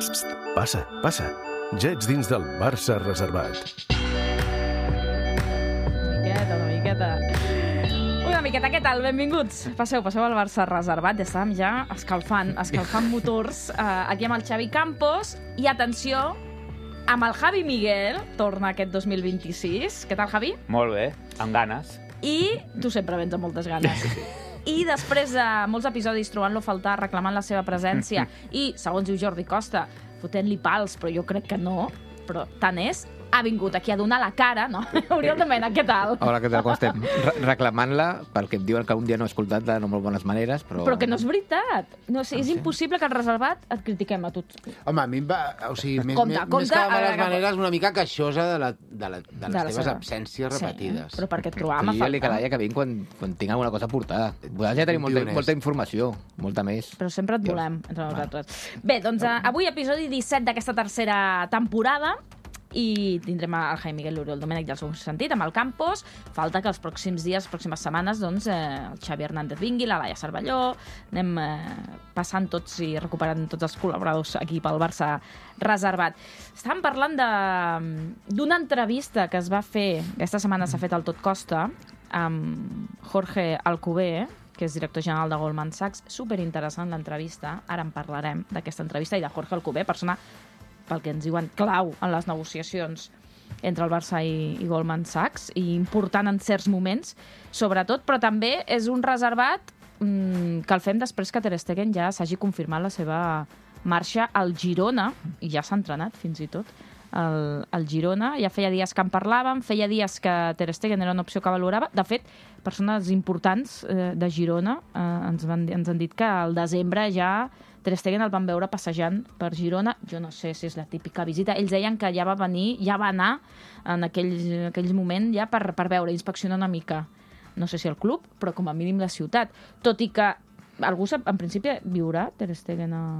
Passa, passa. Ja ets dins del Barça reservat. Una miqueta, què tal? Benvinguts. Passeu al Barça reservat. Ja estàvem escalfant motors aquí amb el Xavi Campos. I atenció, amb el Javi Miguel, torna aquest 2026. Què tal, Javi? Molt bé, amb ganes. I tu sempre vens amb moltes ganes. I després de molts episodis trobant-lo a faltar, reclamant la seva presència i, segons diu Jordi Costa, fotent-li pals, però jo crec que no, però tant és, ha vingut aquí a donar la cara, no? Oriol de Mena, què tal? Hola, què tal, com estem? Reclamant-la, perquè em diuen que un dia no he escoltat de no molt bones maneres, però... Però que no és veritat. No, és impossible que al reservat et critiquem a tu. Home, a mi em va... O sigui, més Compte, que de males maneres, una mica queixosa de les teves absències repetides. Sí, però perquè et trobàvem a jo li faltar. calaia que vinc quan tinc alguna cosa portada. Vosaltres ja tenim molta informació, molta més. Però sempre et volem, entre nosaltres. Bé, doncs avui episodi 17 d'aquesta tercera temporada, i tindrem el Jaime Miguel, l'Oriol Domènech i el seu sentit, amb el Campos. Falta que els pròxims dies, les pròximes setmanes, doncs, el Xavi Hernández vingui, la Laia Cervelló, anem passant tots i recuperant tots els col·laboradors aquí pel Barça reservat. Estàvem parlant d'una entrevista que es va fer, aquesta setmana s'ha fet al Tot Costa, amb Jorge Alcover, que és director general de Goldman Sachs. Superinteressant l'entrevista, ara en parlarem d'aquesta entrevista, i de Jorge Alcover, persona pel que ens diuen clau en les negociacions entre el Barça i Goldman Sachs, i important en certs moments, sobretot, però també és un reservat que el fem després que Ter Stegen ja s'hagi confirmat la seva marxa al Girona, i ja s'ha entrenat fins i tot al Girona. Ja feia dies que en parlàvem, feia dies que Ter Stegen era una opció que valorava. De fet, persones importants de Girona ens han dit que al desembre ja Ter Stegen el van veure passejant per Girona. Jo no sé si és la típica visita. Ells deien que ja va anar en aquell moment ja per veure, inspeccionar una mica, no sé si el club, però com a mínim la ciutat. Tot i que algú sap, en principi, viurà Ter Stegen a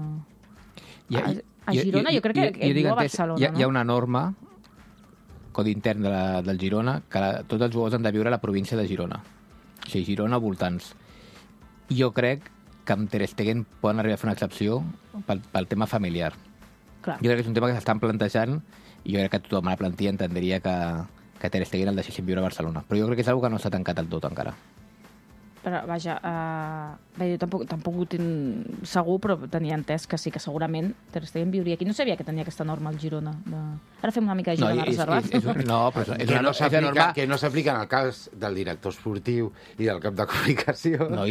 Girona? Jo crec que viu a Barcelona. Hi ha una norma, codi intern del Girona, que tots els jugadors han de viure a la província de Girona. O sigui, Girona voltants. Jo crec que amb Ter Stegen poden arribar a fer una excepció pel tema familiar. Clar. Jo crec que és un tema que s'estan plantejant i jo crec que tothom a la plantilla entendria que Ter Stegen el deixessin viure a Barcelona. Però jo crec que és una cosa que no s'ha tancat del tot encara. Però, vaja, bé, jo tampoc ho tinc segur, però tenia entès que sí, que segurament Ter Stegen viuria aquí. No sabia que tenia aquesta norma al Girona. Ara fem una mica de Girona reservat. Que no s'aplica en el cas del director esportiu i del cap de comunicació. No,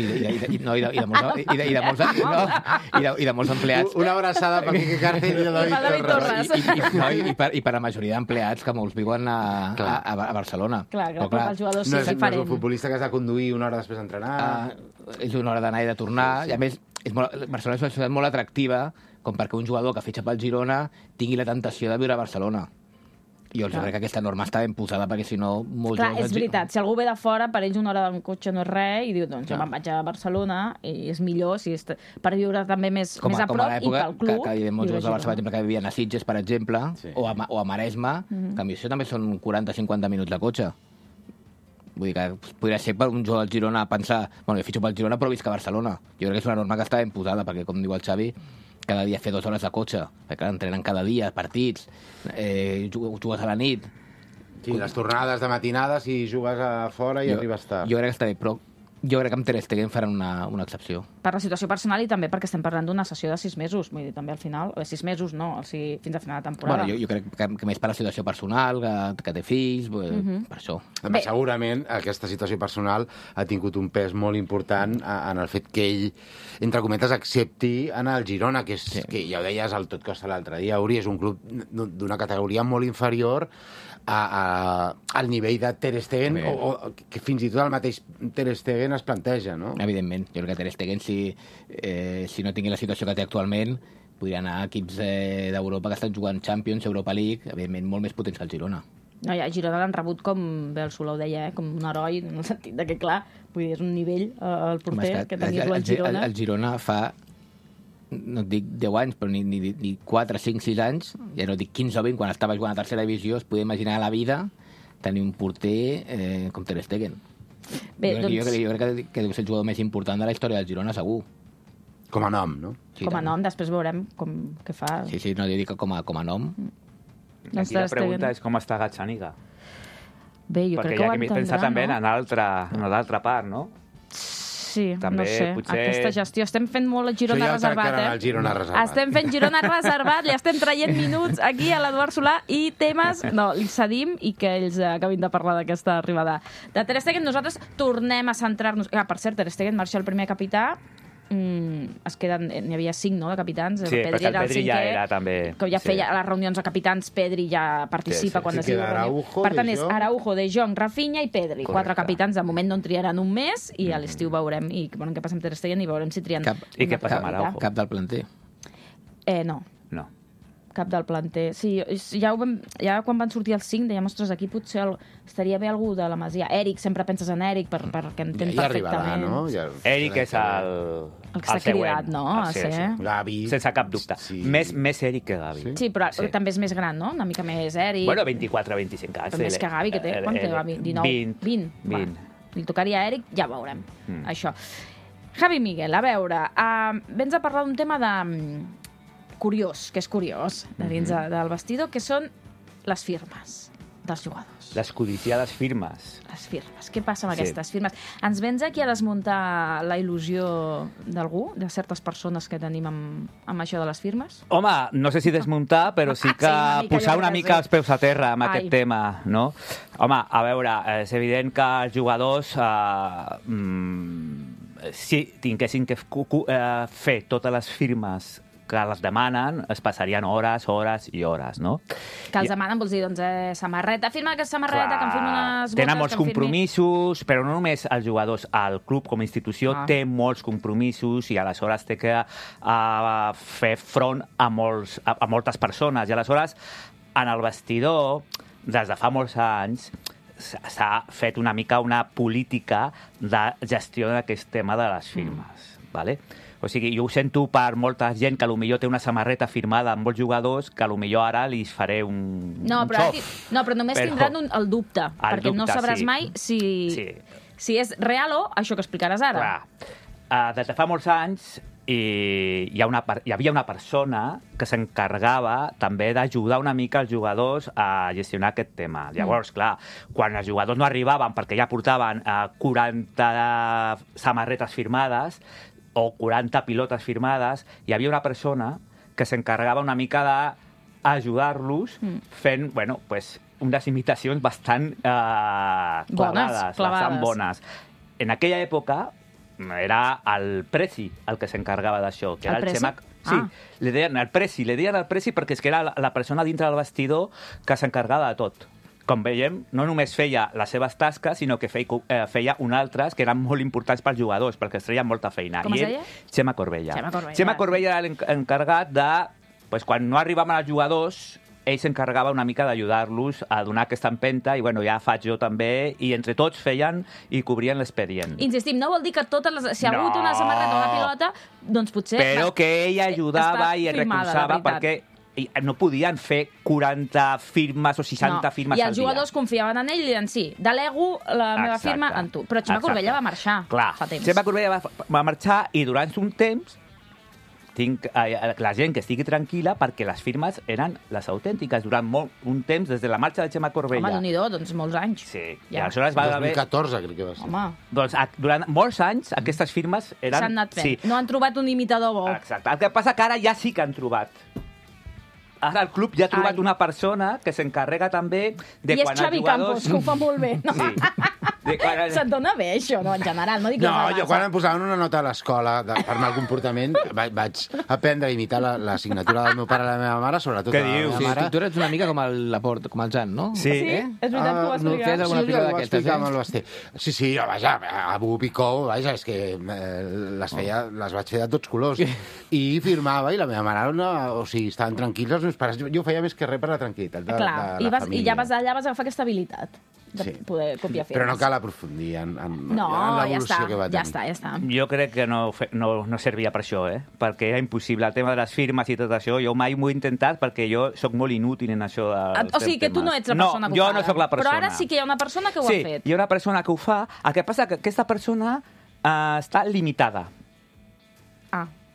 i de molts empleats. Una abraçada per Quique Cárcel i David Torres. I per la majoria d'empleats que molts viuen a Barcelona. Clar, però els jugadors sí, és diferent. No és un futbolista que has de conduir una hora després d'entrenar. És una hora d'anar i de tornar. I a més, Barcelona és una ciutat molt atractiva com perquè un jugador que fitxa pel Girona tingui la tentació de viure a Barcelona. I jo crec que aquesta norma està ben posada, perquè si no... Clar, és veritat. Si algú ve de fora, per ells una hora d'un cotxe no és res, i diu, doncs jo me'n vaig a Barcelona, i és millor per viure també més a prop, i pel club. Que hi ha molts jugadors de Barça, per exemple, que vivien a Sitges, per exemple, o a Maresme, que a mi això també són 40-50 minuts de cotxe. Vull dir que podria ser per un jugador del Girona pensar, bueno, jo fitxo pel Girona però visc a Barcelona. Jo crec que és una norma que està ben posada, perquè, com diu el Xavi, cada dia fer 2 hores de cotxe, perquè entrenen cada dia, partits, jugues a la nit. Sí, les tornades de matinada, si jugues a fora i arribes tard. Jo crec que està bé, però jo crec que amb Ter Stegen faran una excepció. Per la situació personal i també perquè estem parlant d'una sessió de 6 mesos. Vull dir, també al final, 6 mesos no, o sigui, fins a final de temporada. Bueno, jo crec que més per la situació personal, que té fills, per això. Segurament aquesta situació personal ha tingut un pes molt important en el fet que ell, entre cometes, accepti anar al Girona, que ja ho deies al Tot Costa l'altre dia, és un club d'una categoria molt inferior al nivell de Ter Stegen, o que fins i tot el mateix Ter Stegen es planteja, no? Evidentment. Jo crec que Ter Stegen, si no tingui la situació que té actualment, podria anar a equips d'Europa que estan jugant Champions, Europa League, evidentment molt més potents que el Girona. No, ja, Girona l'han rebut, com bé el Solà ho deia, com un heroi, en el sentit que, clar, vull dir, és un nivell, el porter, que tenir-lo al Girona. El Girona fa, no et dic 10 anys, però ni 4, 5, 6 anys, ja no dic 15 o 20, quan estava jugant a tercera divisió, es podia imaginar a la vida tenir un porter com Ter Stegen. Bé, jo crec que deu ser el jugador més important de la història del Girona, segur. Com a nom, no? Sí, Com a tant. nom, després veurem què fa. Sí, no, jo dic com a nom. Aquí la pregunta és com està Gazzaniga. Bé, jo Perquè crec que hi ho ha que pensar entendrà, també no? en l'altra part, no? Sí, També, no sé. potser- Aquesta gestió. Estem fent molt el Girona Això ja ho reservat, tractaran al Girona reservat. Estem fent Girona reservat, li estem traient minuts aquí a l'Eduard Solà i temes... No, li cedim i que ells acabin de parlar d'aquesta arribada. De Ter Stegen, nosaltres tornem a centrar-nos... Per cert, Ter Stegen marxa el primer capità. Es queden... N'hi havia 5, no?, de capitans. Sí, perquè el Pedri ja era també... Que ja sí. feia a les reunions de capitans, Pedri ja participa quan Sí, es diu queda reunió. Araujo, Per tant, De és Jong. Araujo, De Jong, Rafinha i Pedri. 4 capitans, de moment no en triaran un mes i a l'estiu veurem i què passa amb Ter Stegen i veurem si trien I què passa amb capità. Araujo? Cap del planter. No, No. cap del planter. Sí, ja quan van sortir els 5 dèiem, ostres, aquí potser estaria bé algú de la Masia. Eric, sempre penses en Eric perquè entén Ja arribarà, perfectament. no? Ja... Eric és el El que s'ha cridat, no? A Sí, ser. sí. Gavi... Sense cap dubte. Sí. Més Eric que Gavi. Sí, però Sí. també és més gran, no? Una mica més Eric. Bueno, 24-25 anys. Però més que Gavi, que té... Quant té Gavi? 19? 20. 20. Li tocaria a Eric, ja veurem, això. Javi Miguel, a veure, vens a parlar d'un tema curiós, que és curiós, de dins del vestidor, que són les firmes dels jugadors. Les codiciades firmes. Les firmes. Què passa amb Sí. aquestes firmes? Ens vens aquí a desmuntar la il·lusió d'algú, de certes persones que tenim amb això de les firmes? Home, no sé si desmuntar, però sí que Sí, una mica, posar jo una crec que mica sí. els peus a terra amb Ai. aquest tema, no? Home, a veure, és evident que els jugadors si tinguessin que fer totes les firmes que les demanen, es passarien hores, hores i hores, no? Que els demanen, vols dir, doncs, samarreta, firma aquesta samarreta, que em firmi unes botes, tenen molts que em firmi... compromisos, però no només els jugadors, el club com a institució Ah. té molts compromisos i aleshores té que fer front a moltes persones. I aleshores, en el vestidor, des de fa molts anys, s'ha fet una mica una política de gestió d'aquest tema de les firmes. Vale? O sigui, jo ho sento per molta gent que potser té una samarreta firmada amb molts jugadors que potser ara li faré un però, xof. però només Però- tindran el dubte, perquè no dubte, sabràs sí. mai si és real o això que explicaràs ara. Clar. Des de fa molts anys hi havia una persona que s'encarregava també d'ajudar una mica els jugadors a gestionar aquest tema. Llavors, clar, quan els jugadors no arribaven perquè ja portaven 40 samarretes firmades o 40 pilotes firmades, hi havia una persona que s'encarregava una mica d'ajudar-los fent, bueno, pues, unes imitacions bastant clavades, bastant bones. En aquella època era el Presi el que s'encarregava d'això, que era El Presi? Xema... Sí, li deien el Presi perquè és que era la persona dintre del vestidor que s'encarregava de tot. Com veiem, no només feia les seves tasques, sinó que feia un altres que eren molt importants pels jugadors, perquè es treien molta feina. Com es deia? Xema Corbella. Xema Corbella era l'encarregat de... Pues, quan no arribaven els jugadors, ell s'encarregava una mica d'ajudar-los a donar aquesta empenta, i bueno, ja faig jo també, i entre tots feien i cobrien l'expedient. Insistim, no vol dir que totes les... Si ha hagut una samarreta o una pilota, doncs potser... Però que ell ajudava i firmada, recolzava la veritat. perquè no podien fer 40 firmes o 60 firmes I al els dia. jugadors confiaven en ell i deien, sí, delego la meva Exacte. firma en tu. Però Xema Corbella va marxar fa temps. Xema Corbella va marxar i durant un temps la gent que estigui tranquil·la perquè les firmes eren les autèntiques durant un temps, des de la marxa de Xema Corbella. Home, Déu-n'hi-do, doncs molts anys. Sí, i Ja. aleshores va haver... 2014, crec que va ser. Home, Doncs durant molts anys aquestes firmes eren... s'han anat fent. Sí, No han trobat un imitador bo. exacte. El que passa que ara ja sí que han trobat. Ara el club ja ha trobat Ai. una persona que s'encarrega també de I és quan Xavi els jugadors... Campos, que ho fa molt bé. No? Sí. De quan... Se't dona bé, això, no? En general, no dic No, les jo quan em posaven una nota a l'escola per mal comportament vaig aprendre a imitar la signatura del meu pare i la meva mare, sobretot Què de la dius? meva Sí, mare. tu eres una mica com el Laporte, com el Jan, no? Sí. Sí, és veritat que ho vas no explicar. fes alguna Sí, pilota ho va d'aquestes, explicar amb eh? el Basté. Sí, jo, vaja, a Bup i Cou, vaja, és que les vaig fer de tots colors. I firmava, i la meva mare, o sigui, estaven tranquils els meus pares. Jo ho feia més que res per la tranquil·litat de Clar, la i família. ja allà vas agafar aquesta habilitat de Sí. poder copiar firmes. Però no cal aprofundir en No, ja l'evolució està, que va ja tenir. està. Jo crec que no servia per això, perquè era impossible. El tema de les firmes i tot això, jo mai m'ho he intentat perquè jo sóc molt inútil en això. O sigui que tu no ets la persona que ho fa. No, jo no sóc la persona. Però ara sí que hi ha una persona que ho sí, ha fet. hi ha una persona que ho fa. El que passa que aquesta persona està limitada. Ah,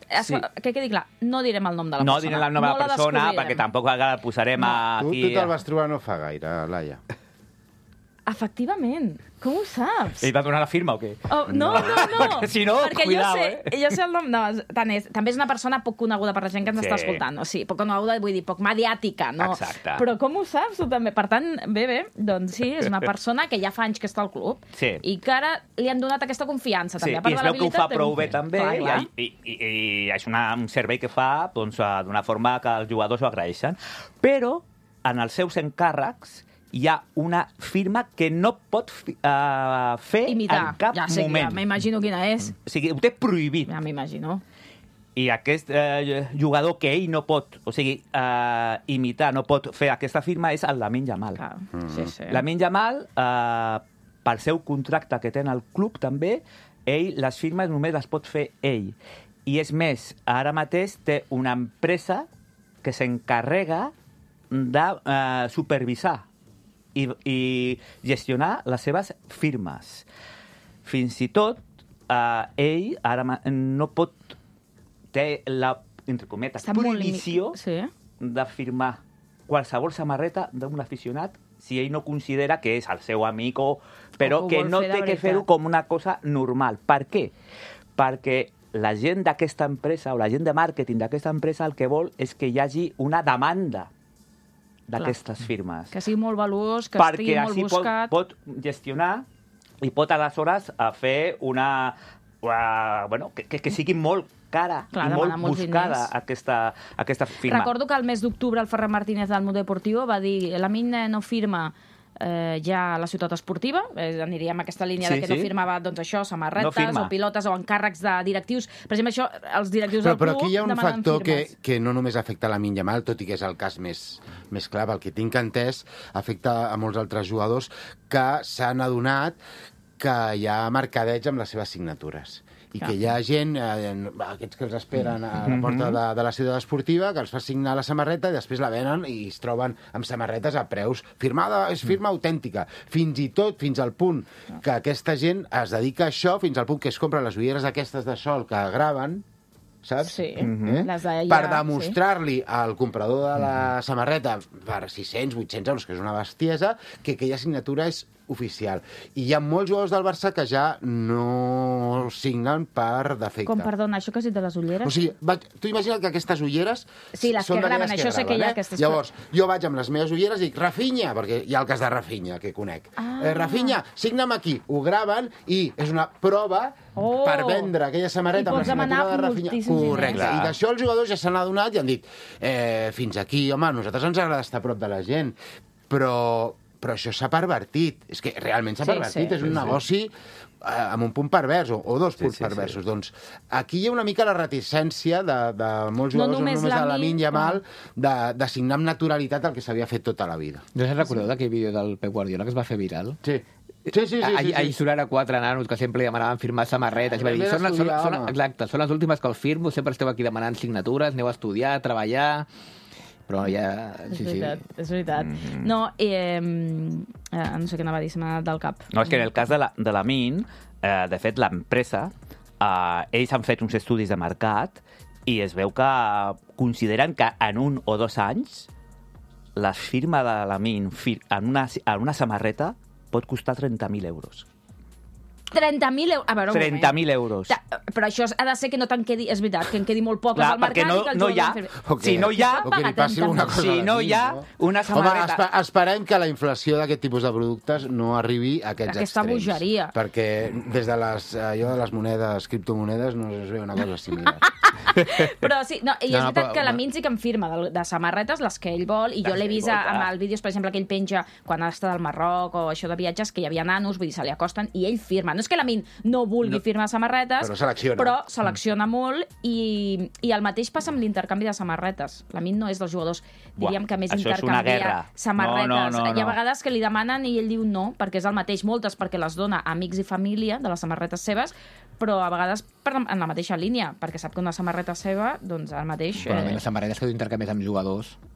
Sí. Que quedi clar, no direm el nom de la persona. No direm el nom de la persona, perquè tampoc la posarem aquí... Tu te'l vas trobar no fa gaire, Laia. Efectivament. Com ho saps? Ell va donar la firma o què? Oh, no. Perquè si no, perquè cuidao, jo sé el nom. No, també és una persona poc coneguda per la gent que ens està escoltant. O sigui, poc coneguda, vull dir, poc mediàtica, no? Exacte. Però com ho saps, tu també? Per tant, bé, doncs sí, és una persona que ja fa anys que està al club i que ara li han donat aquesta confiança. També, I es veu que ho fa prou bé també i és un servei que fa d'una forma que els jugadors ho agraeixen. Però en els seus encàrrecs hi ha una firma que no pot fer imitar. en cap moment. Ja m'imagino quina és. O sigui, ho té prohibit. Ja m'imagino. I aquest jugador que ell no pot, imitar, no pot fer aquesta firma és el Lamine Yamal. Sí. Lamine Yamal, pel seu contracte que té en el club també, ell les firmes només les pot fer ell. I és més, ara mateix té una empresa que s'encarrega de supervisar i gestionar les seves firmes. Fins i tot, ell ara no pot té la, entre cometes, prohibició de firmar qualsevol samarreta d'un aficionat si ell no considera que és el seu amic, però que no té que fer-ho com una cosa normal. Per què? Perquè la gent d'aquesta empresa o la gent de màrqueting d'aquesta empresa el que vol és que hi hagi una demanda d'aquestes firmes. Que sigui molt valuós, que estigui molt buscat. Perquè així pot gestionar i pot aleshores fer una... que sigui molt cara i molt buscada aquesta firma. Recordo que el mes d'octubre el Ferran Martínez del Mundo Deportivo va dir Lamine no firma ja a la ciutat esportiva, aniríem a aquesta línia de que no firmava doncs això, samarretes o pilotes o encàrrecs de directius. Per exemple, això, els directius del club però aquí hi ha un factor que no només afecta Lamine Yamal, tot i que és el cas més clar, el que tinc entès, afecta a molts altres jugadors que s'han adonat que hi ha mercadeig amb les seves signatures. I que hi ha gent, aquests que els esperen a la porta de la ciutat esportiva, que els fa signar la samarreta i després la venen i es troben amb samarretes a preus firmada, és firma autèntica. Fins i tot, fins al punt que aquesta gent es dedica a això, fins al punt que es compra les ulleres aquestes de sol que graven, saps? Sí. Per demostrar-li al comprador de la samarreta per 600, 800 euros, que és una bestiesa, que aquella signatura és oficial. I hi ha molts jugadors del Barça que ja no signen per defecte. Com, perdona, això que has dit de les ulleres? O sigui, tu imagina't que aquestes ulleres... Sí, les que graven, això sé que hi ha aquestes... Llavors, jo vaig amb les meves ulleres i dic, Rafinha, perquè hi ha el cas de Rafinha, que conec. Rafinha, signa'm aquí. Ho graven i és una prova per vendre aquella samarreta amb la signatura de Rafinha. Correcte. I d'això els jugadors ja s'han adonat i han dit fins aquí, home, a nosaltres ens agrada estar a prop de la gent, però això s'ha pervertit. És que realment s'ha pervertit. És un negoci amb un punt pervers, o dos punts perversos. Doncs aquí hi ha una mica la reticència de molts jugadors, no només de Lamine Yamal, de signar amb naturalitat el que s'havia fet tota la vida. No us recordeu d'aquell vídeo del Pep Guardiola que es va fer viral? Sí. Ahir surt ara 4 nanos que sempre demanaven firmar samarretes. Són les últimes que els firmo, sempre esteu aquí demanant signatures, aneu a estudiar, a treballar... Però ja... És veritat. No, no sé què anava a dir, se m'ha anat del cap. No, és que en el cas de Lamine, de fet, l'empresa, ells han fet uns estudis de mercat i es veu que consideren que en 1 o 2 anys la firma de Lamine en una samarreta pot costar 30.000 euros. 30.000 euros. A veure, 30.000 euros. Però això ha de ser que no te'n quedi... És veritat, que en quedi molt poques al mercat i que el jugador... Si no hi ha... Si no hi ha una samarreta... Home, esperem que la inflació d'aquest tipus de productes no arribi a aquests aquesta extrems. bogeria. Perquè des de les monedes, criptomonedes, no es veu una cosa similar. Però sí, no, i és veritat que Lamine sí que em firma de samarretes, les que ell vol, i jo l'he vist amb els vídeos, per exemple, que ell penja quan ha estat al Marroc o això de viatges, que hi havia nanos, vull dir, se li acosten, i ell firma. No és que Lamine no vulgui firmar samarretes, però selecciona molt, i el mateix passa amb l'intercanvi de samarretes. Lamine no és dels jugadors, diríem, que més intercanvia samarretes. Hi ha vegades que li demanen i ell diu no, perquè és el mateix. Moltes perquè les dona a amics i família de les samarretes seves, però a vegades en la mateixa línia, perquè sap que una samarreta seva, doncs el mateix... Però les samarretes que tu intercanvies amb jugadors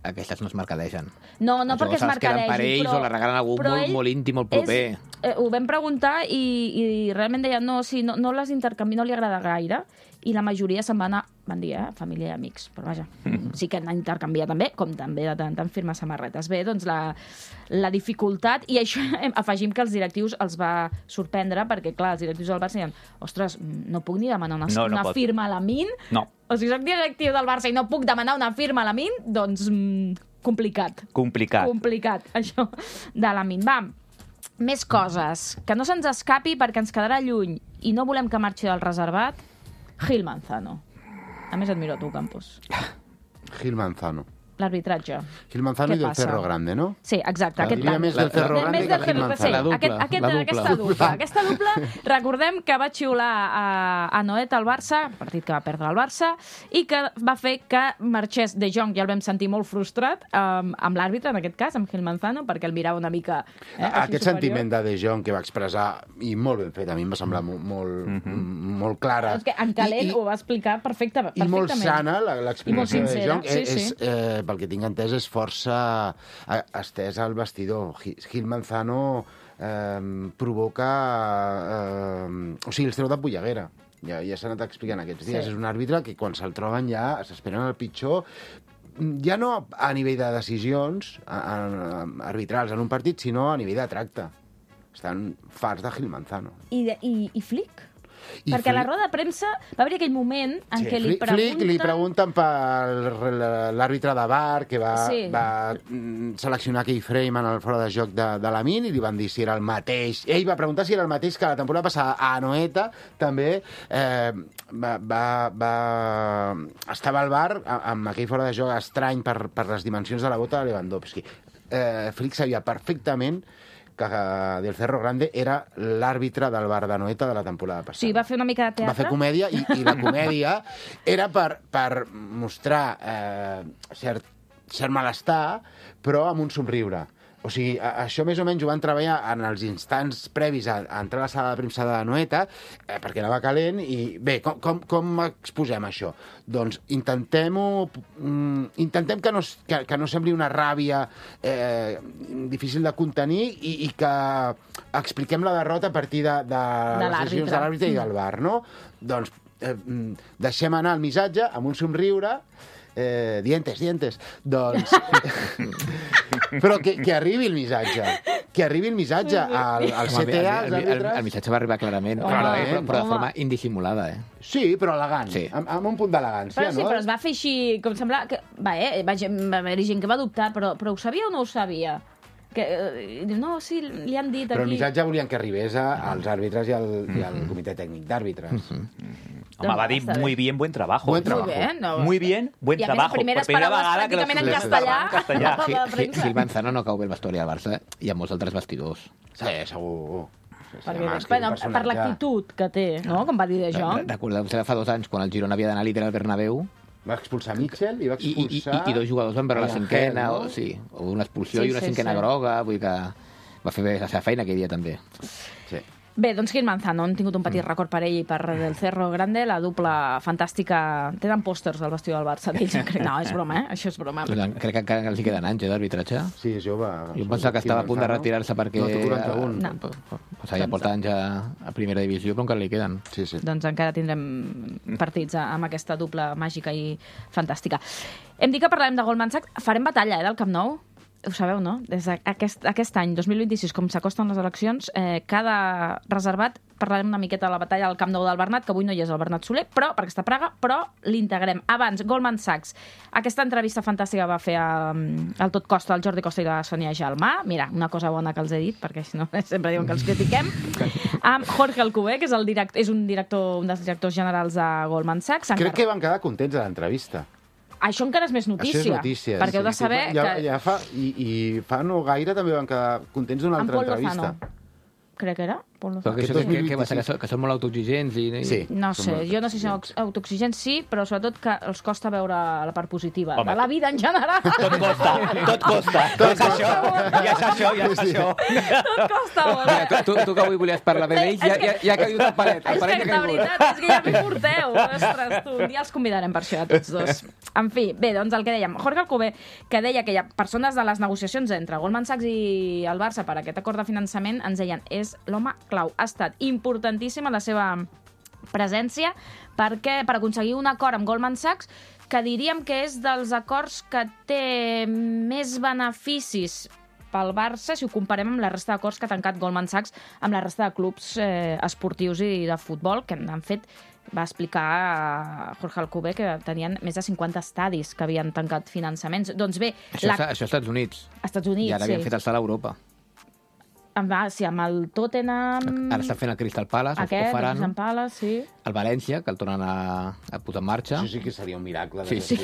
aquestes no es mercadegen. No perquè es mercadegin, per ells o la regalen a algú molt íntim, molt proper. Ho vam preguntar i realment deien no les intercanvia, no li agrada gaire, i la majoria se'n van dir, família i amics, però vaja, sí que han intercanviat també, com també de tant en tant firmar samarretes. Bé, doncs la dificultat, i això afegim que els directius els va sorprendre, perquè clar, els directius del Barça deien, ostres, no puc ni demanar una firma a la Min? No. O sigui, soc directiu del Barça i no puc demanar una firma a la Min? Doncs complicat, això de la Min. Va, més coses, que no se'ns escapi perquè ens quedarà lluny i no volem que marxi del reservat. Gil Manzano. A més et miro a tu, Campos. Gil Manzano. L'arbitratge. Gil Manzano i del Cerro Grande, no? Sí, exacte. Diria més del Cerro Grande que Gil Manzano. Aquesta dupla, recordem que va xiular a Noet al Barça, partit que va perdre el Barça, i que va fer que marxés De Jong, ja el vam sentir molt frustrat, amb l'àrbitre, en aquest cas, amb Gil Manzano, perquè el mirava una mica aquest sentiment de De Jong que va expressar, i molt ben fet, a mi em va semblar molt clara. En calent ho va explicar perfectament. I molt sana l'explicació de De Jong. Sí. Pel que tinc entès, és força estès al vestidor. Gil Manzano provoca... o sigui, els treu de polleguera. Ja s'ha anat explicant aquests dies. És un àrbitre que quan se'l troben ja s'esperen el pitjor, ja no a nivell de decisions arbitrals en un partit, sinó a nivell de tracte. Estan farts de Gil Manzano. I Flick? Perquè a la roda de premsa va haver aquell moment en què li pregunten... Li pregunten per l'àrbitre de VAR que va seleccionar aquell frame en el fora de joc de la Min i li van dir si era el mateix. Ell va preguntar si era el mateix que la temporada passada a Anoeta també estava al VAR amb aquell fora de joc estrany per les dimensions de la bota de Lewandowski. Flick sabia perfectament que Del Cerro Grande era l'àrbitre del Bar de Noeta de la temporada passada. Sí, va fer una mica de teatre. Va fer comèdia, i la comèdia era per mostrar cert malestar, però amb un somriure. O sigui, això més o menys ho van treballar en els instants previs a entrar a la sala de premsa de Noeta, perquè anava calent, i bé, com exposem això? Doncs intentem que no sembli una ràbia difícil de contenir i que expliquem la derrota a partir de les decisions de l'àrbitre i del VAR, no? Doncs deixem anar el missatge amb un somriure, dientes. Doncs... Però que arribi el missatge. Que arribi el missatge al CTA, als àrbitres. El missatge va arribar clarament, però de forma indissimulada, Sí, però elegant. Sí. Amb un punt d'elegància, no? Però es va fer així, com sembla... Va haver gent que va dubtar, però ho sabia o no ho sabia? No, sí, li han dit aquí... Però el missatge volien que arribés als àrbitres i al comitè tècnic d'àrbitres. Home, va dir muy bien, buen trabajo. Muy bien, buen trabajo. I a més, primeres paraules pràcticament en castellà. Gil Manzano no cau bé el vestuari del Barça i amb molts altres vestidors. Sí, segur. Per l'actitud que té, no? Com va dir De Jong. Recordeu-vos fa 2 anys, quan el Girona havia d'anar líder al Bernabéu, va expulsar Mitchell i va expulsar... I 2 jugadors van veure la cinquena, o una expulsió i una cinquena groga, vull dir que va fer bé la seva feina aquell dia també. Sí. Bé, doncs Gil Manzano, hem tingut un petit record per ell i per Del Cerro Grande, la dupla fantàstica... Tenen pòsters del vestit del Barça d'ells, crec. No, és broma, Això és broma. Crec que els queden anys d'arbitratge. Sí, és jove. Jo em pensava que estava a punt de retirar-se perquè... No, té 41. Ja porta anys a primera divisió, però encara li queden. Sí. Doncs encara tindrem partits amb aquesta dupla màgica i fantàstica. Hem dit que parlarem de Goldman Sachs. Farem batalla, del Camp Nou. Ho sabeu, no? Des d'aquest any, 2026, com s'acosten les eleccions, cada reservat parlarem una miqueta de la batalla al Camp Nou del Bernat, que avui no hi és el Bernat Soler, perquè està a Praga, però l'integrem. Abans, Goldman Sachs. Aquesta entrevista fantàstica va fer al Tot Costa el Jordi Costa i la Sònia Gelmà. Mira, una cosa bona que els he dit, perquè si no sempre diuen que els critiquem. Amb Jorge Alcover, que és un dels directors generals de Goldman Sachs. Crec que van quedar contents de l'entrevista. Això encara és més notícia. Això és notícia. Perquè heu de saber I fa no gaire també van quedar contents d'una altra entrevista. Crec que era. Polo Però que Solskjaer. això què passa? Que són molt autoexigents i... Sí. No sé, jo no sé si són autoexigents, sí, però sobretot que els costa veure la part positiva Home. de la vida en general. Tot costa, tot costa. Tot és això, ja és això, ja és això. Tot costa molt. Mira, tu que avui volies parlar bé d'ells, ja ha caigut el palet. El És palet que ha la caigut. veritat és que ja m'hi porteu. Ostres, tu, un dia els convidarem per això, a tots dos. En fi, bé, doncs el que dèiem. Jorge Alcover, que deia que hi ha persones de les negociacions entre Goldman Sachs i el Barça per aquest acord de finançament, ens deien, és l'home clau. Ha estat importantíssima la seva presència per aconseguir un acord amb Goldman Sachs que diríem que és dels acords que té més beneficis pel Barça si ho comparem amb la resta d'acords que ha tancat Goldman Sachs amb la resta de clubs esportius i de futbol, que han fet, va explicar a Jorge Alcover que tenien més de 50 estadis que havien tancat finançaments. Doncs bé... Això als Estats Units. Als Estats Units, I ara havien fet el salt a Europa. Sí, amb el Tottenham... Ara està fent el Crystal Palace, Aquest, ho faran. el Crystal Palace, sí. El València, que el tornen a posar en marxa. Això sí que seria un miracle. Sí.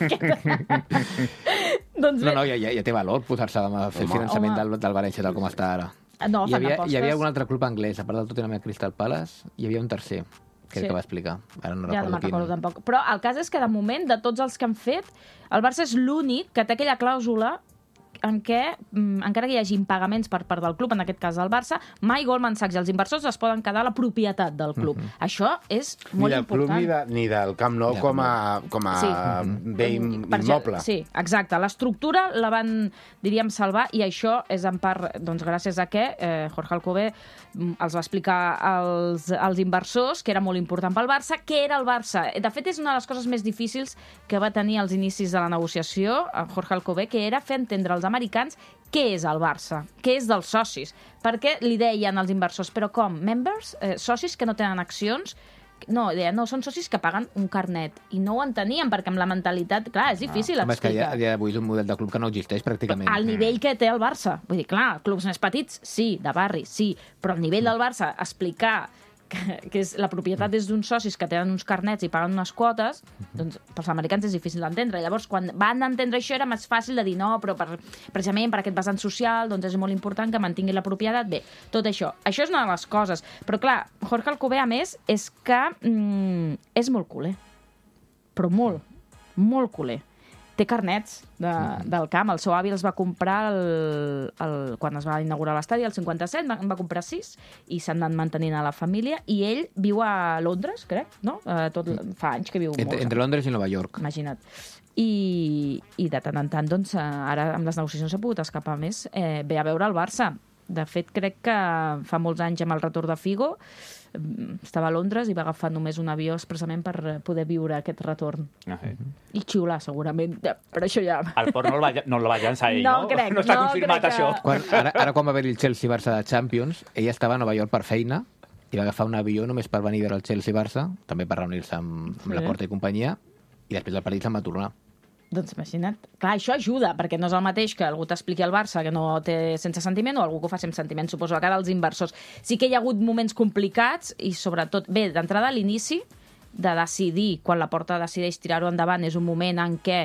Doncs bé, No, ja té valor posar-se a fer el finançament del València tal com està ara. no, Hi fan havia apostes. algun altre club anglès, a part del Tottenham i el Crystal Palace, hi havia un tercer, crec Sí. que va explicar. Ara no Ja no recordo me'n recordo quin. tampoc. Però el cas és que, de moment, de tots els que han fet, el Barça és l'únic que té aquella clàusula en què, encara que hi hagi impagaments per part del club, en aquest cas del Barça, mai Goldman Sachs i els inversors es poden quedar la propietat del club. Això és Ni molt del club important. ni del Camp Nou com a bé immoble. Sí, exacte. L'estructura la van, diríem, salvar i això és en part doncs, gràcies a que Jorge Alcover els va explicar als inversors que era molt important pel Barça, què era el Barça. De fet, és una de les coses més difícils que va tenir als inicis de la negociació Jorge Alcover, que era fer entendre als americans què és el Barça, què és dels socis. Perquè li deien als inversors, però com? Members? Socis que no tenen accions? No, deia, no, són socis que paguen un carnet. I no ho entenien, perquè amb la mentalitat... Clar, és difícil Home, és que explicar. a dia d'avui és un model de club que no existeix pràcticament. Al nivell que té el Barça. Vull dir, clar, clubs més petits, sí, de barri, sí, però al nivell del Barça, explicar que és, la propietat és d'uns socis que tenen uns carnets i paguen unes quotes, doncs pels americans és difícil d'entendre. Llavors, quan van entendre això, era més fàcil de dir no, però precisament per aquest vessant social doncs és molt important que mantingui la propietat. Bé, tot això. Això és una de les coses. Però, clar, Jorge Alcover, a més, és que és molt culer. Però molt culer. Té carnets del camp. El seu avi els va comprar quan es va inaugurar l'estadi, el 57, en va comprar 6 i s'han anat mantenint a la família. I ell viu a Londres, crec, no? Fa anys que viu molt. Entre Londres i Nova York. Imagina't. I de tant en tant, doncs, ara amb les negociacions s'ha pogut escapar més. Ve a veure el Barça. De fet, crec que fa molts anys amb el retorn de Figo estava a Londres i va agafar només un avió expressament per poder viure aquest retorn. I xiular, segurament. Però això ja... El port no el va llançar ell, No no? crec, No està no confirmat, crec que- això. Ara quan va haver el Chelsea-Barça de Champions, ella estava a Nova York per feina i va agafar un avió només per venir a veure el Chelsea-Barça, també per reunir-se amb la Porta i companyia, i després del partit se'n va tornar. Doncs imagina't. Clar, això ajuda, perquè no és el mateix que algú t'expliqui al Barça que no té sense sentiment o algú que ho faci amb sentiment, suposo, a cara als inversors. Sí que hi ha hagut moments complicats i, sobretot, bé, d'entrada a l'inici, de decidir, quan la Porta decideix tirar-ho endavant, és un moment en què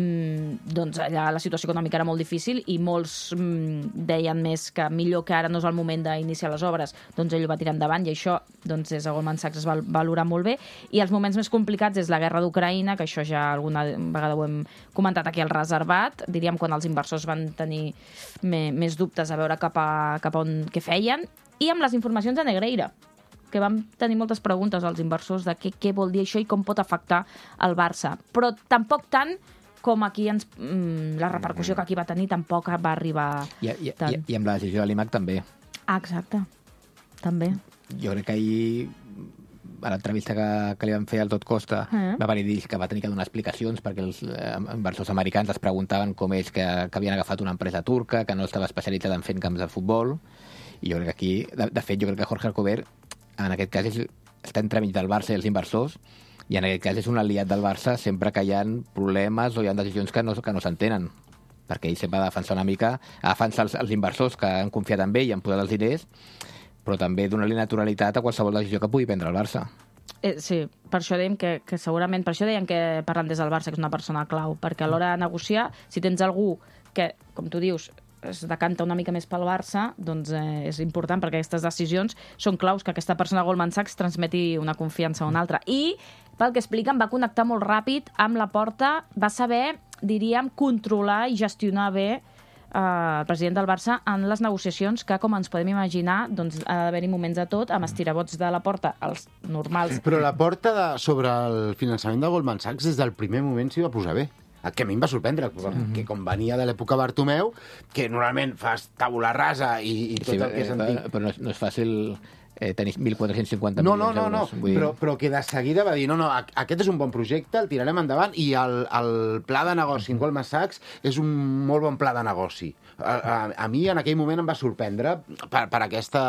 doncs allà la situació econòmica era molt difícil i molts deien més que millor que ara no és el moment d'iniciar les obres, doncs ell ho va tirar endavant i això doncs, des de Goldman Sachs es va valorar molt bé. I els moments més complicats és la guerra d'Ucraïna, que això ja alguna vegada ho hem comentat aquí al Reservat, diríem quan els inversors van tenir més dubtes a veure cap a on què feien, i amb les informacions de Negreira, que vam tenir moltes preguntes als inversors de què vol dir això i com pot afectar el Barça. Però tampoc tant com aquí la repercussió que aquí va tenir tampoc va arribar tant. I amb la decisió de l'IMAC també. Exacte, també. Jo crec que ahir, a l'entrevista que li van fer al Tot Costa, va venir dir que va tenir que donar explicacions perquè els inversors americans es preguntaven com és que havien agafat una empresa turca, que no estava especialitzada en fent camps de futbol, i jo crec que aquí, de fet, jo crec que Jorge Alcover, en aquest cas, està entremig del Barça i els inversors, i en aquest cas és un aliat del Barça sempre que hi ha problemes o hi ha decisions que no s'entenen, perquè ell sempre ha de defensar una mica, ha defensat els inversors que han confiat en ell i han posat els diners, però també donar-li naturalitat a qualsevol decisió que pugui prendre el Barça. Sí, per això dèiem que segurament, per això deien que parlant des del Barça que és una persona clau, perquè a l'hora de negociar, si tens algú que, com tu dius, es decanta una mica més pel Barça, doncs és important perquè aquestes decisions són claus que aquesta persona de Goldman Sachs transmeti una confiança a una altra. I, pel que expliquen, va connectar molt ràpid amb Laporta, va saber, diríem, controlar i gestionar bé el president del Barça en les negociacions que, com ens podem imaginar, doncs ha d'haver-hi moments de tot, amb estirabots de Laporta, els normals. Però Laporta sobre el finançament de Goldman Sachs des del primer moment s'hi va posar bé. Que a mi em va sorprendre, que com venia de l'època Bartomeu, que normalment fas tabula rasa i tot el que és antic... Però no és fàcil tenir 1.450 no, milions d'euros. Però que de seguida va dir aquest és un bon projecte, el tirarem endavant i el pla de negoci en Goldman Sachs és un molt bon pla de negoci. A mi en aquell moment em va sorprendre per aquesta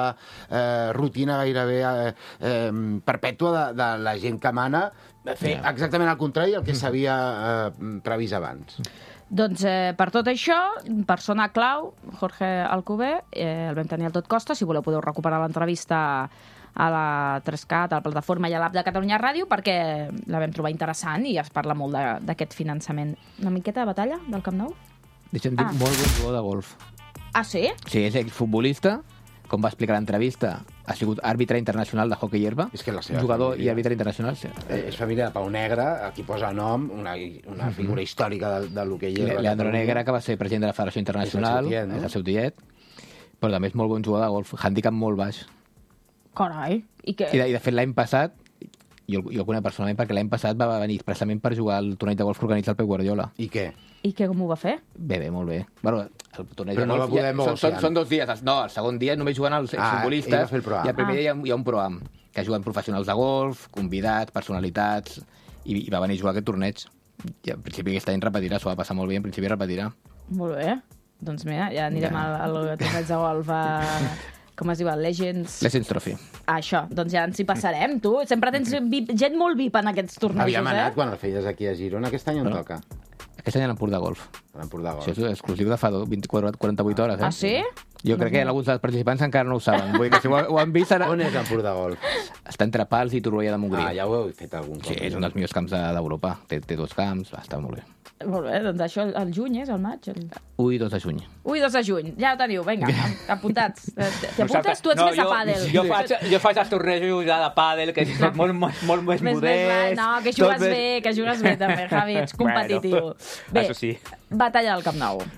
rutina gairebé perpètua de la gent que mana fer exactament el contrari del que s'havia previst abans. Doncs per tot això, persona clau, Jorge Alcover, el vam tenir al Tot Costa, si voleu podeu recuperar l'entrevista a la 3CAT, a la plataforma i a l'app de Catalunya Ràdio, perquè la vam trobar interessant i es parla molt d'aquest finançament. Una miqueta de batalla del Camp Nou? Deixa'm dir, molt bon jugador de golf. Ah, sí? Sí, és exfutbolista, com va explicar a l'entrevista, ha sigut àrbitre internacional de hoquei herba, És que la seva jugador família- i àrbitre internacional. Sí. És família de Pau Negre, aquí posa nom, una figura històrica de l'hoquei herba. Leandro Negre, que va ser president de la Federació Internacional, és el seu tiet, però també és molt bon jugador de golf, handicap molt baix. Carai. I què? I de fet l'any passat, jo el conec personalment perquè l'any passat va venir expressament per jugar al torneig de golf que organitza el Pep Guardiola. I què? I què, com ho va fer? Bé, molt bé. Bueno, el torneig Però de no golf va poder negociar. són 2 dies. No, el segon dia només juguen els ell va futbolistes fer el pro-am. i el primer dia hi ha un pro-am, que juguen professionals de golf, convidats, personalitats, i va venir a jugar aquest torneig. I en principi aquest any repetirà, s'ho va passar molt bé, en principi repetirà. Molt bé. Doncs mira, ja anirem al torneig de golf a... Com es diu? El Legends... Legends Trophy. Això, doncs ja ens hi passarem, tu. Sempre tens gent molt VIP en aquests tornejos, Havíem anat quan el feies aquí a Girona, aquest any on toca? Aquest any a l'Empordà Golf. A l'Empordà Golf. Això és exclusiu de fa 48 hores, Ah, sí? Jo crec que alguns dels participants encara no ho saben. Vull dir que si ho han vist... On és l'Empordà Golf? Està entre Pals i Torroella de Montgrí. Ja ho heu fet algun cop. Sí, és un dels millors camps d'Europa. Té 2 camps, està molt bé. Molt bé, doncs això el juny és, el maig? 1 i 2 de juny. 1 i 2 de juny, ja ho teniu, vinga, apuntats. T'hi apuntes? Tu ets més a pàdel. Jo faig els tornejos de pàdel, que és molt més modest. No, que jugues bé també, Javi, ets competitiu. Bé, això sí. batalla del Camp Nou.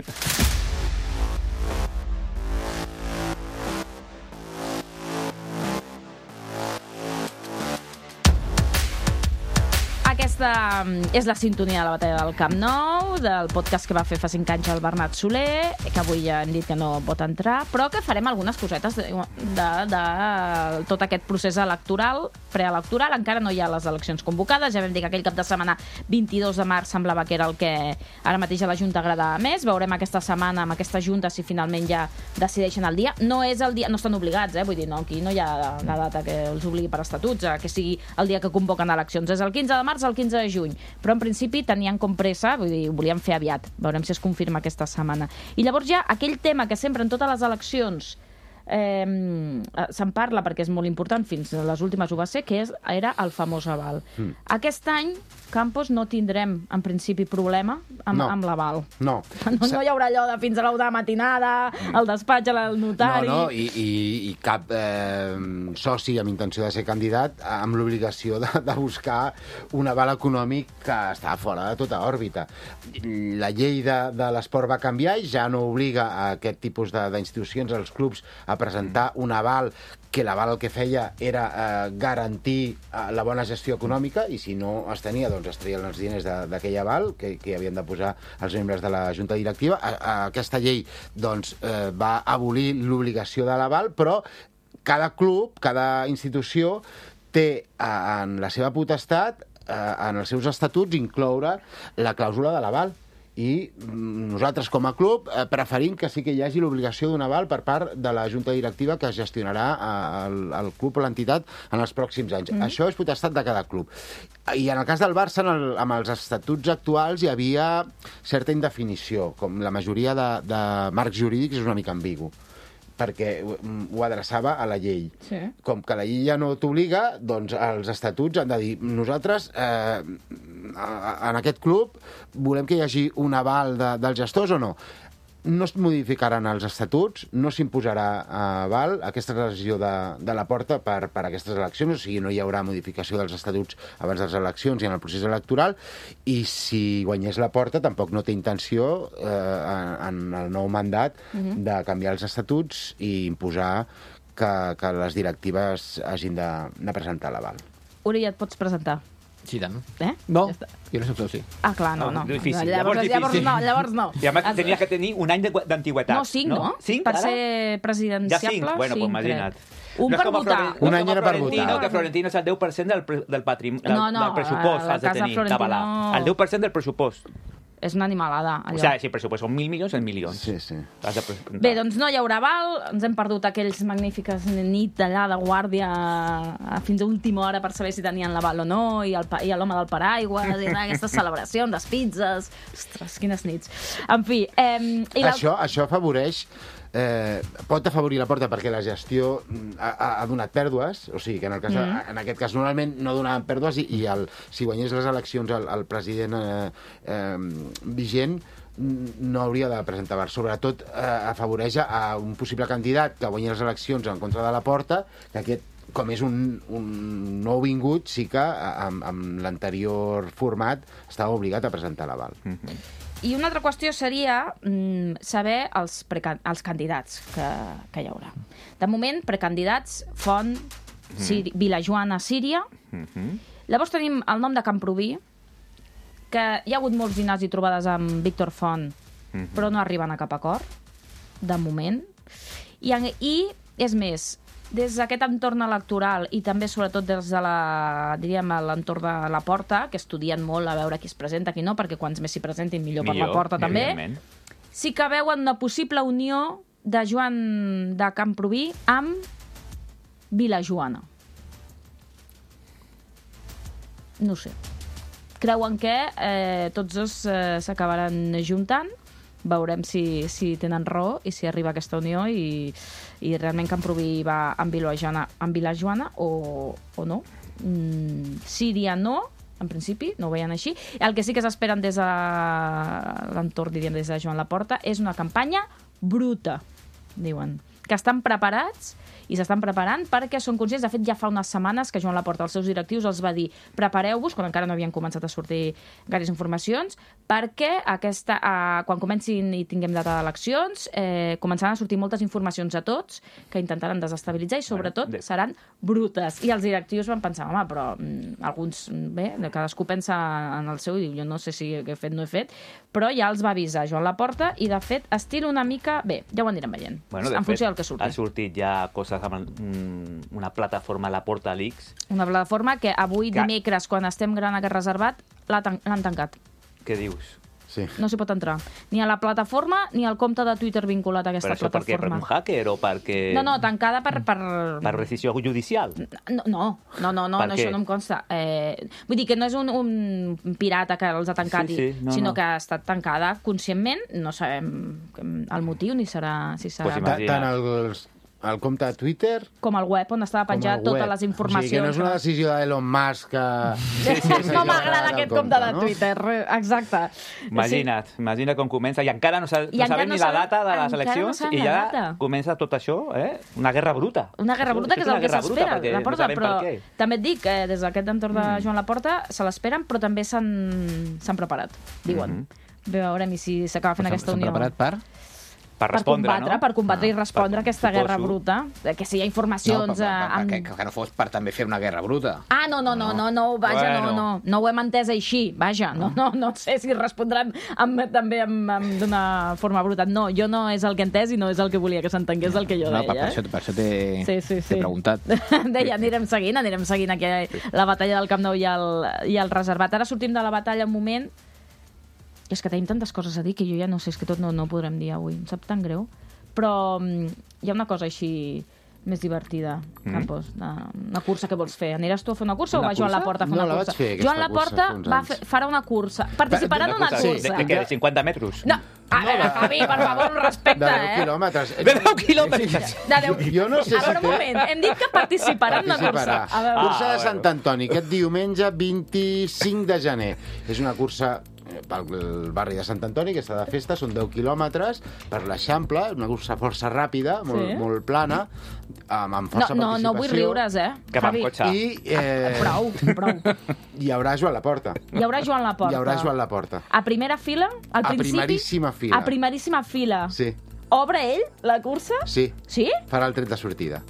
Aquesta és la sintonia de la batalla del Camp Nou, del podcast que va fer fa 5 anys el Bernat Soler, que avui ja han dit que no pot entrar, però que farem algunes cosetes de tot aquest procés electoral, preelectoral. Encara no hi ha les eleccions convocades. Ja vam dir que aquell cap de setmana 22 de març semblava que era el que ara mateix a la Junta agradava més. Veurem aquesta setmana amb aquesta Junta si finalment ja decideixen el dia. No és el dia, no estan obligats, vull dir, no, aquí no hi ha la data que els obligui per estatuts, que sigui el dia que convoquen eleccions. És el 15 de març, el 15 de juny. Però en principi tenien com pressa, vull dir, ho volien fer aviat. Veurem si es confirma aquesta setmana. I llavors ja aquell tema que sempre en totes les eleccions se'n parla perquè és molt important, fins a les últimes ho va ser, que era el famós aval. Aquest any, Campos, no tindrem en principi problema amb l'aval. No. No hi haurà allò de fins a l'1 de la matinada, el despatx al notari... No, i cap soci amb intenció de ser candidat amb l'obligació de buscar un aval econòmic que està fora de tota òrbita. La llei de l'esport va canviar i ja no obliga a aquest tipus d'institucions, als clubs, a presentar un aval, que l'aval el que feia era garantir la bona gestió econòmica, i si no es tenia, doncs es traien els diners d'aquell aval que havien de posar els membres de la Junta Directiva. Aquesta llei doncs, va abolir l'obligació de l'aval, però cada club, cada institució té en la seva potestat, en els seus estatuts, incloure la clàusula de l'aval. I nosaltres, com a club, preferim que sí que hi hagi l'obligació d'un aval per part de la Junta Directiva que gestionarà el club o l'entitat en els pròxims anys. Això és potestat de cada club. I en el cas del Barça, amb els estatuts actuals, hi havia certa indefinició, com la majoria de marcs jurídics és una mica ambigu, perquè ho adreçava a la llei. Sí. Com que la llei ja no t'obliga, doncs els estatuts han de dir nosaltres, en aquest club, volem que hi hagi un aval dels gestors o no. no es modificaran els estatuts, no s'imposarà aval aquesta decisió de la Porta per aquestes eleccions, o sigui, no hi haurà modificació dels estatuts abans de les eleccions i en el procés electoral, i si guanyés la Porta tampoc no té intenció en el nou mandat de canviar els estatuts i imposar que les directives hagin de presentar l'aval. Uri, ja et pots presentar. Sí, tant. No, ja jo no sé si. Ah, clar, no. Difícil. Llavors no. I a més tenia que tenir un any d'antiguitat. No, 5, no? 5, per ser presidenciable, ja 5? Bueno, pues imagina't. Un per votar. Un any era per votar. Que Florentino és el 10% del pressupost, has de tenir, d'avalar. El 10% del pressupost. És una animalada, allò. O sigui, si el pressupost són 1.000 milions, en milions. Sí. Bé, doncs no hi haurà aval, ens hem perdut aquells magnífiques nit allà de guàrdia fins a última hora per saber si tenien l'aval o no, i l'home del paraigua, i aquestes celebracions, les pizzas... Ostres, quines nits. En fi... Això afavoreix... pot afavorir la Porta perquè la gestió ha donat pèrdues, o sigui que en aquest cas normalment no donaven pèrdues i si guanyés les eleccions el president vigent no hauria de presentar aval. Sobretot afavoreix a un possible candidat que guanyi les eleccions en contra de la Porta, que aquest, com és un nou vingut, sí que amb l'anterior format estava obligat a presentar l'aval. I una altra qüestió seria saber els candidats que hi haurà. De moment, precandidats, Font, Vilajoana, Síria. Llavors tenim el nom de Camprubí, que hi ha hagut molts dinars i trobades amb Víctor Font, però no arriben a cap acord, de moment. I és més, des d'aquest entorn electoral i també sobretot des de l'entorn de la Porta, que estudien molt a veure qui es presenta, qui no, perquè quants més s'hi presentin millor per la Porta també, sí que veuen una possible unió de Joan de Camprubí amb Vilajoana. No sé. Creuen que tots dos s'acabaran juntant, veurem si tenen raó i si arriba aquesta unió i realment Camprubí va amb Vilajoana o no. Síria no, en principi, no ho veien així. El que sí que s'esperen des de l'entorn, diríem, des de Joan Laporta, és una campanya bruta, diuen, que estan preparats i s'estan preparant perquè són conscients. De fet, ja fa unes setmanes que Joan Laporta als seus directius els va dir prepareu-vos, quan encara no havien començat a sortir gaires informacions, perquè quan comencin i tinguem data d'eleccions començaran a sortir moltes informacions a tots que intentaran desestabilitzar i sobretot seran brutes. I els directius van pensar, home, però alguns, bé, cadascú pensa en el seu i diu, jo no sé si he fet o no he fet, però ja els va avisar Joan Laporta i, de fet, estil una mica... Bé, ja ho anirem veient, en funció del que surti. Ha sortit ja coses amb una plataforma, la Porta Leaks. Una plataforma que avui, dimecres, quan estem gravant aquest reservat, l'han tancat. Què dius? Sí. No s'hi pot entrar. Ni a la plataforma ni al compte de Twitter vinculat a aquesta plataforma. Però això per què? Per un hacker o perquè... No, tancada per... Per decisió judicial? No, això no em consta. Vull dir que no és un pirata que els ha tancat, sinó que ha estat tancada conscientment. No sabem el motiu ni serà... Tant el compte de Twitter... Com el web, on estava penjat totes les informacions. O sigui, que no és una decisió d'Elon Musk que... No m'agrada aquest compte de Twitter, exacte. Imagina't com comença, i encara no sabem ni la data de les eleccions, i ja comença tot això, una guerra bruta. Una guerra bruta, que és el que s'espera, Laporta, però també et dic, des d'aquest entorn de Joan Laporta se l'esperen, però també s'han preparat, diuen. Veurem si s'acaba fent aquesta unió. S'han preparat per? Per respondre, no? Per combatre i respondre a aquesta guerra bruta. Que si hi ha informacions... Que no fos per també fer una guerra bruta. Ah, no, vaja, no ho hem entès així, vaja. No sé si respondran també d'una forma bruta. No, jo no és el que he entès i no és el que volia que s'entengués el que jo deia. Per això t'he preguntat. Deia, anirem seguint aquí la batalla del Camp Nou i el reservat. Ara sortim de la batalla un moment... És que tenim tantes coses a dir que jo ja no sé, és que tot no podrem dir avui. Em sap tan greu. Però hi ha una cosa així més divertida, Campos. Una cursa que vols fer. Aniràs tu a fer una cursa o va Joan Laporta a fer una cursa? No, la vaig fer, aquesta Joan Laporta farà una cursa. Participarà en una cursa. De què? De 50 metres? No. A veure, Javi, per favor, un respecte, De 10 quilòmetres. De 10 quilòmetres! Jo no sé si A veure, un moment, hem dit que participarà en una cursa. Cursa de Sant Antoni, aquest diumenge 25 de gener. És una cursa pel barri de Sant Antoni, que està de festa, són 10 quilòmetres, per l'Eixample, una cursa força ràpida, molt plana, amb força participació. No vull riure's, Que va amb cotxe. Prou. Hi haurà Joan Laporta. Hi haurà Joan Laporta. A primera fila? Al principi? Primeríssima fila. A primeríssima fila. Sí. Obre ell la cursa? Sí. Sí? Farà el tret de sortida.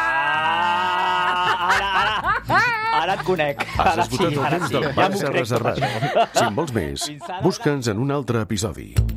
Ara et conec. Has esgotat el temps del Barça reservat. Si en vols més, busca'ns en un altre episodi.